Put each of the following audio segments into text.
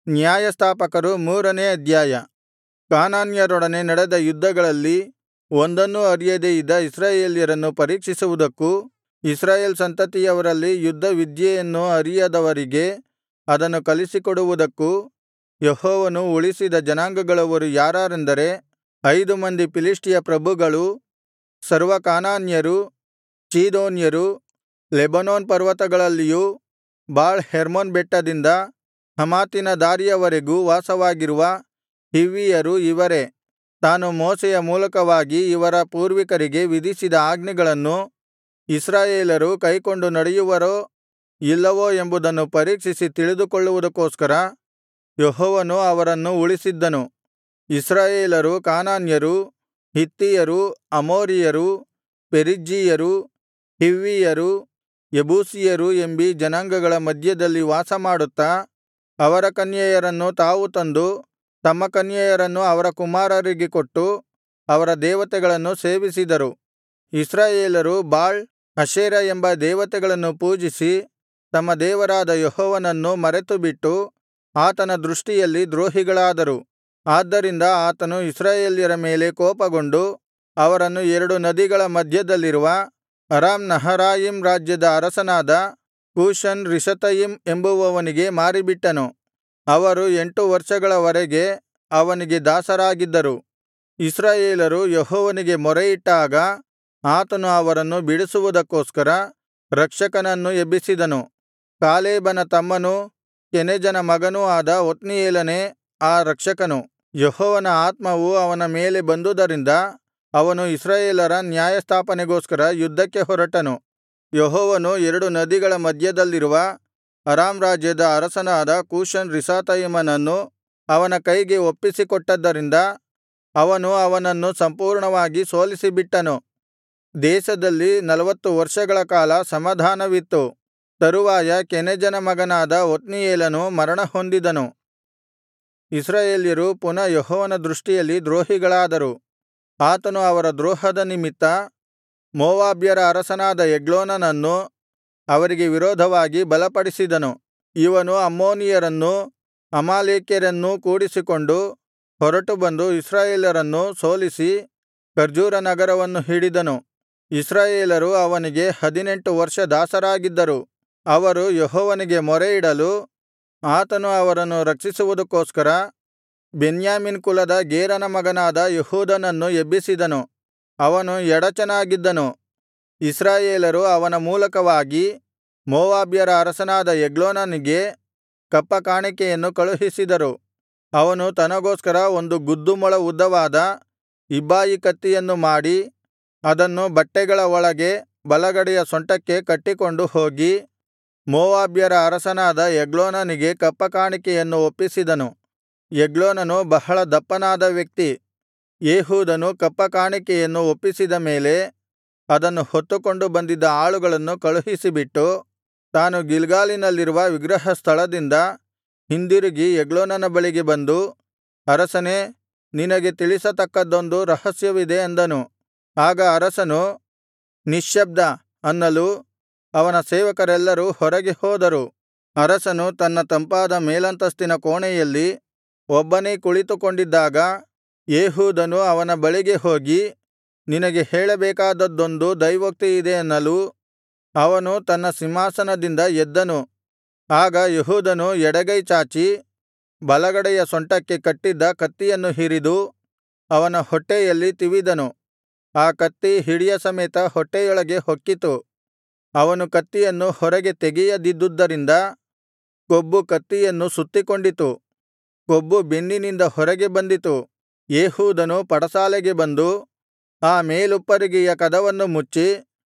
ನ್ಯಾಯಸ್ಥಾಪಕರು 3ನೇ ಅಧ್ಯಾಯ. ಕಾನಾನ್ಯರೊಡನೆ ನಡೆದ ಯುದ್ಧಗಳಲ್ಲಿ ಒಂದನ್ನೂ ಅರಿಯದೆ ಇದ್ದ ಇಸ್ರಾಯೇಲ್ಯರನ್ನು ಪರೀಕ್ಷಿಸುವುದಕ್ಕೂ, ಇಸ್ರಾಯೇಲ್ ಸಂತತಿಯವರಲ್ಲಿ ಯುದ್ಧವಿದ್ಯೆಯನ್ನು ಅರಿಯದವರಿಗೆ ಅದನ್ನು ಕಲಿಸಿಕೊಡುವುದಕ್ಕೂ ಯೆಹೋವನು ಉಳಿಸಿದ ಜನಾಂಗಗಳವರು ಯಾರಾರೆಂದರೆ, 5 ಮಂದಿ ಫಿಲಿಷ್ಟಿಯ ಪ್ರಭುಗಳು, ಸರ್ವ ಕಾನಾನ್ಯರು, ಚೀದೋನ್ಯರು, ಲೆಬನೋನ್ ಪರ್ವತಗಳಲ್ಲಿಯೂ ಬಾಳ್ ಹೆರ್ಮೋನ್ ಬೆಟ್ಟದಿಂದ ಹಮಾತಿನ ದಾರಿಯವರೆಗೂ ವಾಸವಾಗಿರುವ ಹಿವ್ವಿಯರು ಇವರೇ. ತಾನು ಮೋಶೆಯ ಮೂಲಕವಾಗಿ ಇವರ ಪೂರ್ವಿಕರಿಗೆ ವಿಧಿಸಿದ ಆಜ್ಞೆಗಳನ್ನು ಇಸ್ರಾಯೇಲರು ಕೈಕೊಂಡು ನಡೆಯುವರೋ ಇಲ್ಲವೋ ಎಂಬುದನ್ನು ಪರೀಕ್ಷಿಸಿ ತಿಳಿದುಕೊಳ್ಳುವುದಕ್ಕೋಸ್ಕರ ಯೆಹೋವನು ಅವರನ್ನು ಉಳಿಸಿದ್ದನು. ಇಸ್ರಾಯೇಲರು ಕಾನಾನ್ಯರು, ಹಿತ್ತಿಯರು, ಅಮೋರಿಯರು, ಪೆರಿಜ್ಜೀಯರು, ಹಿವ್ವಿಯರು, ಯೆಬೂಸಿಯರು ಎಂಬೀ ಜನಾಂಗಗಳ ಮಧ್ಯದಲ್ಲಿ ವಾಸಮಾಡುತ್ತಾ, ಅವರ ಕನ್ಯೆಯರನ್ನು ತಾವು ತಂದು, ತಮ್ಮ ಕನ್ಯೆಯರನ್ನು ಅವರ ಕುಮಾರರಿಗೆ ಕೊಟ್ಟು, ಅವರ ದೇವತೆಗಳನ್ನು ಸೇವಿಸಿದರು. ಇಸ್ರಾಯೇಲರು ಬಾಳ್, ಅಶೇರ ಎಂಬ ದೇವತೆಗಳನ್ನು ಪೂಜಿಸಿ, ತಮ್ಮ ದೇವರಾದ ಯೆಹೋವನನ್ನು ಮರೆತುಬಿಟ್ಟು, ಆತನ ದೃಷ್ಟಿಯಲ್ಲಿ ದ್ರೋಹಿಗಳಾದರು. ಆದ್ದರಿಂದ ಆತನು ಇಸ್ರಾಯೇಲ್ಯರ ಮೇಲೆ ಕೋಪಗೊಂಡು ಅವರನ್ನು 2 ನದಿಗಳ ಮಧ್ಯದಲ್ಲಿರುವ ಅರಾಮ್ ನಹರಾಯಿಮ್ ರಾಜ್ಯದ ಅರಸನಾದ ಕೂಷನ್ ರಿಷಾತಯಿಮ್ ಎಂಬುವವನಿಗೆ ಮಾರಿಬಿಟ್ಟನು. ಅವರು 8 ವರ್ಷಗಳ ವರೆಗೆ ಅವನಿಗೆ ದಾಸರಾಗಿದ್ದರು. ಇಸ್ರಾಯೇಲರು ಯೆಹೋವನಿಗೆ ಮೊರೆಯಿಟ್ಟಾಗ ಆತನು ಅವರನ್ನು ಬಿಡಿಸುವುದಕ್ಕೋಸ್ಕರ ರಕ್ಷಕನನ್ನು ಎಬ್ಬಿಸಿದನು. ಕಾಲೇಬನ ತಮ್ಮನೂ ಕೆನೆಜನ ಮಗನೂ ಆದ ಒತ್ನೀಯೇಲನೇ ಆ ರಕ್ಷಕನು. ಯೆಹೋವನ ಆತ್ಮವು ಅವನ ಮೇಲೆ ಬಂದುದರಿಂದ ಅವನು ಇಸ್ರಾಯೇಲರ ನ್ಯಾಯಸ್ಥಾಪನೆಗೋಸ್ಕರ ಯುದ್ಧಕ್ಕೆ ಹೊರಟನು. ಯೆಹೋವನು 2 ನದಿಗಳ ಮಧ್ಯದಲ್ಲಿರುವ ಅರಾಮ್ ರಾಜ್ಯದ ಅರಸನಾದ ಕೂಷನ್ ರಿಷಾತಯಿಮನನ್ನು ಅವನ ಕೈಗೆ ಒಪ್ಪಿಸಿಕೊಟ್ಟದ್ದರಿಂದ ಅವನು ಅವನನ್ನು ಸಂಪೂರ್ಣವಾಗಿ ಸೋಲಿಸಿಬಿಟ್ಟನು. ದೇಶದಲ್ಲಿ 40 ವರ್ಷಗಳ ಕಾಲ ಸಮಾಧಾನವಿತ್ತು. ತರುವಾಯ ಕೆನೆಜನ ಮಗನಾದ ಒತ್ನೀಯೇಲನು ಮರಣಹೊಂದಿದನು. ಇಸ್ರಾಯೇಲ್ಯರು ಪುನಃ ಯೆಹೋವನ ದೃಷ್ಟಿಯಲ್ಲಿ ದ್ರೋಹಿಗಳಾದರು. ಆತನು ಅವರ ದ್ರೋಹದ ನಿಮಿತ್ತ ಮೋವಾಬ್ಯರ ಅರಸನಾದ ಎಗ್ಲೋನನನ್ನು ಅವರಿಗೆ ವಿರೋಧವಾಗಿ ಬಲಪಡಿಸಿದನು. ಇವನು ಅಮ್ಮೋನಿಯರನ್ನೂ ಅಮಾಲೇಕ್ಯರನ್ನೂ ಕೂಡಿಸಿಕೊಂಡು ಹೊರಟು ಬಂದು ಇಸ್ರಾಯೇಲರನ್ನು ಸೋಲಿಸಿ ಖರ್ಜೂರ ನಗರವನ್ನು ಹಿಡಿದನು. ಇಸ್ರಾಯೇಲರು ಅವನಿಗೆ 18 ವರ್ಷ ದಾಸರಾಗಿದ್ದರು. ಅವರು ಯೆಹೋವನಿಗೆ ಮೊರೆಯಿಡಲು ಆತನು ಅವರನ್ನು ರಕ್ಷಿಸುವುದಕ್ಕೋಸ್ಕರ ಬೆನ್ಯಾಮೀನ್ ಕುಲದ ಗೇರನ ಮಗನಾದ ಯೆಹೂದನನ್ನು ಎಬ್ಬಿಸಿದನು. ಅವನು ಎಡಚನಾಗಿದ್ದನು. ಇಸ್ರಾಯೇಲರು ಅವನ ಮೂಲಕವಾಗಿ ಮೋವಾಬ್ಯರ ಅರಸನಾದ ಎಗ್ಲೋನನಿಗೆ ಕಪ್ಪ ಕಾಣಿಕೆಯನ್ನು ಕಳುಹಿಸಿದರು. ಅವನು ತನಗೋಸ್ಕರ 1 ಗುದ್ದು ಮೊಳ ಉದ್ದವಾದ ಇಬ್ಬಾಯಿ ಕತ್ತಿಯನ್ನು ಮಾಡಿ ಅದನ್ನು ಬಟ್ಟೆಗಳ ಒಳಗೆ ಬಲಗಡೆಯ ಸೊಂಟಕ್ಕೆ ಕಟ್ಟಿಕೊಂಡು ಹೋಗಿ ಮೋವಾಬ್ಯರ ಅರಸನಾದ ಎಗ್ಲೋನನಿಗೆ ಕಪ್ಪ ಕಾಣಿಕೆಯನ್ನು ಒಪ್ಪಿಸಿದನು. ಎಗ್ಲೋನನು ಬಹಳ ದಪ್ಪನಾದ ವ್ಯಕ್ತಿ. ಏಹೂದನು ಕಪ್ಪ ಕಾಣಿಕೆಯನ್ನು ಒಪ್ಪಿಸಿದ ಮೇಲೆ ಅದನ್ನು ಹೊತ್ತುಕೊಂಡು ಬಂದಿದ್ದ ಆಳುಗಳನ್ನು ಕಳುಹಿಸಿಬಿಟ್ಟು ತಾನು ಗಿಲ್ಗಾಲಿನಲ್ಲಿರುವ ವಿಗ್ರಹ ಸ್ಥಳದಿಂದ ಹಿಂದಿರುಗಿ ಎಗ್ಲೋನನ ಬಳಿಗೆ ಬಂದು, ಅರಸನೇ, ನಿನಗೆ ತಿಳಿಸತಕ್ಕದ್ದೊಂದು ರಹಸ್ಯವಿದೆ ಅಂದನು. ಆಗ ಅರಸನು ನಿಶ್ಶಬ್ದ ಅನ್ನಲು ಅವನ ಸೇವಕರೆಲ್ಲರೂ ಹೊರಗೆ ಹೋದರು. ಅರಸನು ತನ್ನ ತಂಪಾದ ಮೇಲಂತಸ್ತಿನ ಕೋಣೆಯಲ್ಲಿ ಒಬ್ಬನೇ ಕುಳಿತುಕೊಂಡಿದ್ದಾಗ ಏಹೂದನು ಅವನ ಬಳಿಗೆ ಹೋಗಿ, ನಿನಗೆ ಹೇಳಬೇಕಾದದ್ದೊಂದು ದೈವೋಕ್ತಿಯಿದೆ ಅನ್ನಲು ಅವನು ತನ್ನ ಸಿಂಹಾಸನದಿಂದ ಎದ್ದನು. ಆಗ ಯೆಹೂದನು ಎಡಗೈ ಚಾಚಿ ಬಲಗಡೆಯ ಸೊಂಟಕ್ಕೆ ಕಟ್ಟಿದ್ದ ಕತ್ತಿಯನ್ನು ಹಿರಿದು ಅವನ ಹೊಟ್ಟೆಯಲ್ಲಿ ತಿವಿದನು. ಆ ಕತ್ತಿ ಹಿಡಿಯ ಸಮೇತ ಹೊಟ್ಟೆಯೊಳಗೆ ಹೊಕ್ಕಿತು. ಅವನು ಕತ್ತಿಯನ್ನು ಹೊರಗೆ ತೆಗೆಯದಿದ್ದುದರಿಂದ ಕೊಬ್ಬು ಕತ್ತಿಯನ್ನು ಸುತ್ತಿಕೊಂಡಿತು. ಕೊಬ್ಬು ಬೆನ್ನಿನಿಂದ ಹೊರಗೆ ಬಂದಿತು. ಏಹೂದನು ಪಡಸಾಲೆಗೆ ಬಂದು ಆ ಮೇಲುಪ್ಪರಿಗೆಯ ಕದವನ್ನು ಮುಚ್ಚಿ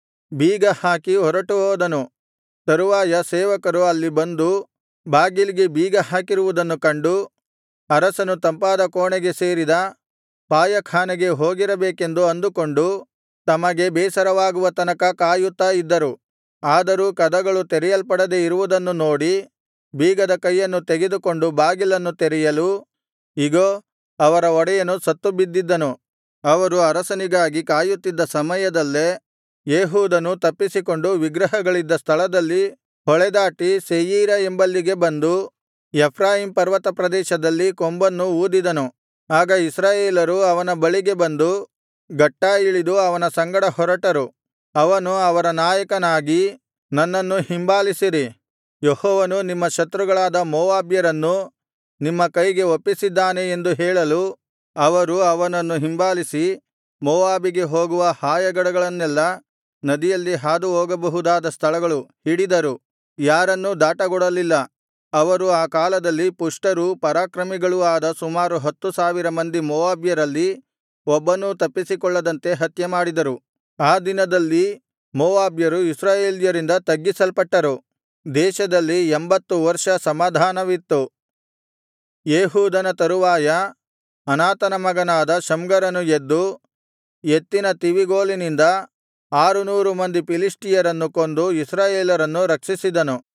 ಬೀಗ ಹಾಕಿ ಹೊರಟು ಹೋದನು. ತರುವಾಯ ಸೇವಕರು ಅಲ್ಲಿ ಬಂದು ಬಾಗಿಲಿಗೆ ಬೀಗ ಹಾಕಿರುವುದನ್ನು ಕಂಡು ಅರಸನು ತಂಪಾದ ಕೋಣೆಗೆ ಸೇರಿದ ಪಾಯಖಾನೆಗೆ ಹೋಗಿರಬೇಕೆಂದು ಅಂದುಕೊಂಡು ತಮಗೆ ಬೇಸರವಾಗುವ ತನಕ ಕಾಯುತ್ತಾ ಇದ್ದರು. ಆದರೂ ಕದಗಳು ತೆರೆಯಲ್ಪಡದೆ ಇರುವುದನ್ನು ನೋಡಿ ಬೀಗದ ಕೈಯನ್ನು ತೆಗೆದುಕೊಂಡು ಬಾಗಿಲನ್ನು ತೆರೆಯಲು, ಇಗೋ, ಅವರ ಒಡೆಯನು ಸತ್ತು ಬಿದ್ದಿದ್ದನು. ಅವರು ಅರಸನಿಗಾಗಿ ಕಾಯುತ್ತಿದ್ದ ಸಮಯದಲ್ಲೇ ಏಹೂದನು ತಪ್ಪಿಸಿಕೊಂಡು ವಿಗ್ರಹಗಳಿದ್ದ ಸ್ಥಳದಲ್ಲಿ ಹೊಳೆದಾಟಿ ಸೆಯೀರ ಎಂಬಲ್ಲಿಗೆ ಬಂದು ಎಫ್ರಾಯೀಮ್ ಪರ್ವತ ಪ್ರದೇಶದಲ್ಲಿ ಕೊಂಬನ್ನು ಊದಿದನು. ಆಗ ಇಸ್ರಾಯೇಲರು ಅವನ ಬಳಿಗೆ ಬಂದು ಗಟ್ಟಾ ಇಳಿದು ಅವನ ಸಂಗಡ ಹೊರಟರು. ಅವನು ಅವರ ನಾಯಕನಾಗಿ, ನನ್ನನ್ನು ಹಿಂಬಾಲಿಸಿರಿ, ಯೆಹೋವನು ನಿಮ್ಮ ಶತ್ರುಗಳಾದ ಮೋವಾಬ್ಯರನ್ನು ನಿಮ್ಮ ಕೈಗೆ ಒಪ್ಪಿಸಿದ್ದಾನೆ ಎಂದು ಹೇಳಲು, ಅವರು ಅವನನ್ನು ಹಿಂಬಾಲಿಸಿ ಮೋವಾಬಿಗೆ ಹೋಗುವ ಹಾಯಗಡಗಳನ್ನೆಲ್ಲಾ, ನದಿಯಲ್ಲಿ ಹಾದುಹೋಗಬಹುದಾದ ಸ್ಥಳಗಳು ಹಿಡಿದರು, ಯಾರನ್ನೂ ದಾಟಗೊಡಲಿಲ್ಲ. ಅವರು ಆ ಕಾಲದಲ್ಲಿ ಪುಷ್ಟರೂ ಪರಾಕ್ರಮಿಗಳೂ ಆದ ಸುಮಾರು 10,000 ಮಂದಿ ಮೋವಾಬ್ಯರಲ್ಲಿ ಒಬ್ಬನೂ ತಪ್ಪಿಸಿಕೊಳ್ಳದಂತೆ ಹತ್ಯೆಮಾಡಿದರು. ಆ ದಿನದಲ್ಲಿ ಮೋವಾಬ್ಯರು ಇಸ್ರಾಯೇಲ್ಯರಿಂದ ತಗ್ಗಿಸಲ್ಪಟ್ಟರು. ದೇಶದಲ್ಲಿ 80 ವರ್ಷ ಸಮಾಧಾನವಿತ್ತು. ಏಹೂದನ ತರುವಾಯ ಅನಾತನ ಮಗನಾದ ಶಮ್ಗರನು ಎದ್ದು ಎತ್ತಿನ ತಿವಿಗೋಲಿನಿಂದ 600 ಮಂದಿ ಫಿಲಿಷ್ಟಿಯರನ್ನು ಕೊಂದು ಇಸ್ರಾಯೇಲರನ್ನು ರಕ್ಷಿಸಿದನು.